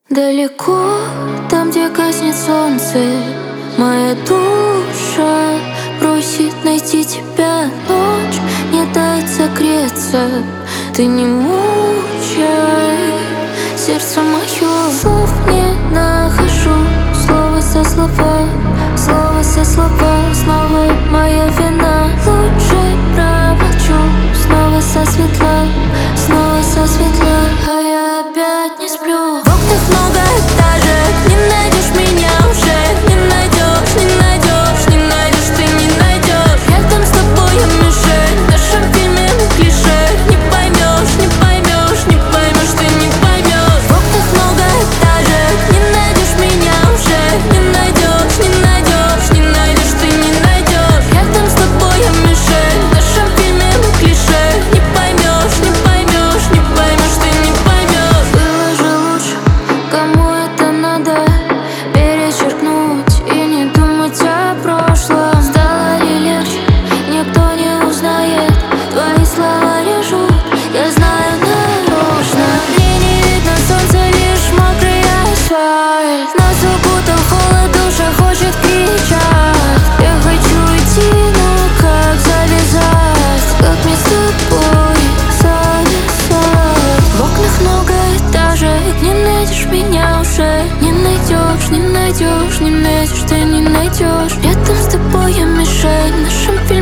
Далеко, там, где гаснет солнце, моя душа просит найти тебя. Ночь не дает согреться, ты не мучай сердце мое. Слов не нахожу, слово за слова, слово за слова. Снова моя вина, лучше промолчу. Снова сосветла, снова сосветла, а я опять не сплю. В окнах много этажек, не найдешь меня уже. Не найдешь, не найдешь, не найдешь, ты не найдешь. Рядом с тобой я мишень, в нашем фильме мы клише. Не поймешь, не поймешь, не поймешь, ты не поймешь. В окнах много этажек, не найдешь меня уже. Не найдешь, не найдешь, не найдешь, ты не найдешь. Рядом с тобой я мишень, в нашем фильме мы клише. Не поймешь, не поймешь, не поймешь, ты не поймешь. Было же лучше, кому это надо перечеркнуть и не думать о прошлом. Стало ли легче, никто не узнает. Твои слова режут, я знаю нарочно. Мне не видно солнца, лишь мокрый асфальт. Нас укутал холод, душа хочет кричать. Я хочу идти, но как завязать? Как мне с тобой завязать? В окнах много этажек, не найдешь меня уже. Не найдешь, не найдешь, не найдешь, ты не найдешь. Рядом с тобой я мишень, в нашем фильме